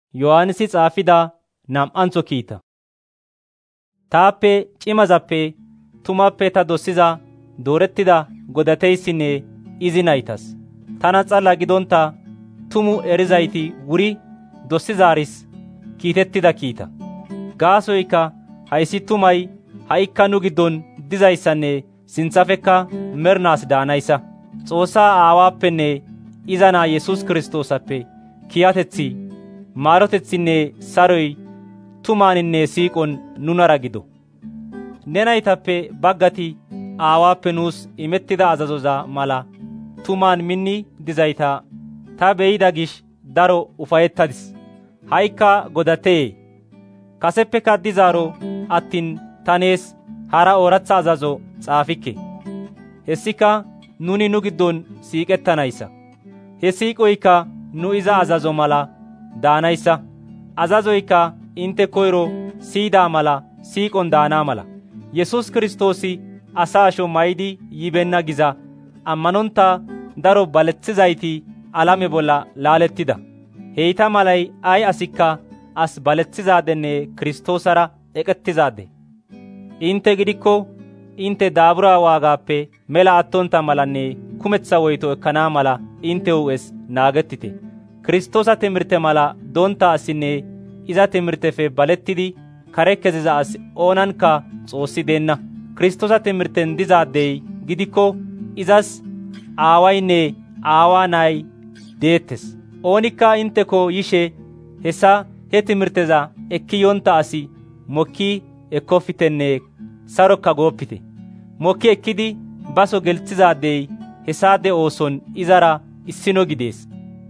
Yohaannisi xaafida nam"antho kiita. Taappe cimazappe tumappe ta dosiza doorettida godateyssinne izi naytas tana xalla gidonta tumu erizayti wuri dosizaaris kiitettida kiita. Gaasoykka hayssi tumay ha'ikka nu giddon dizayssanne sinthafekka mernaas daanayssa. Xoossaa Aawappenne iza Naa Yesuus Kiristoosappe kiyateththi, maarotethinne saroy tumaaninne siiqon nunara gido. Ne naytappe baggati Aawappe nuus imettida azazoza mala tumaan minni dizayta ta be'ida gish daro ufayettadis. Ha'ikka godatee, kaseppeka dizaaro attin ta nees hara ooratha azazo xaafikke. Hessika nuni nu giddon siiqettanayssa. He siiqoykka nu iza azazo mala daanayssa. Azazoykka intte koyro siyida mala siiqon daana mala. Yesuus Kiristoosi asaa asho maydi yibeenna giza ammanonta daro balethizayti alame bolla laalettida. Heyta malay ay asikka as balethizaadenne Kiristoosara eqettizaade. Intte gidikko intte daabura waagaappe mela attonta malanne kumeththa woyto ekkana mala intte hu'es naagettite. Kiristoosa timirte mala donta asinne iza timirtefe balettidi kare keziza as oonankka Xoossi deenna. Kiristoosa timirten dizaaddey gidikko izas aawaynne aawaa nay deettes. Oonikka intteko yishe hessa he timirteza ekki yonta asi mokki ekkoftenne sarokka gooppite. Mokki ekkidi baso gelthizaadey hessaade ooson izara issino gidees.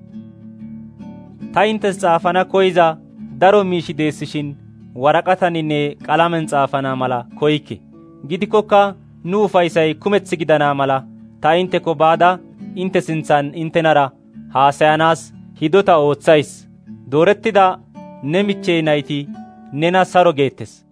Ta inttes xaafana koyiza daro miishi deessishin waraqataninne qalamen xaafana mala koykke. Gidikkokka nu ufaysay kumeth gidana mala ta intteko baada intte sinthan inttenara haasayanaas hidota ooththays. Doorettida ne michchey nayti nena saro geettes.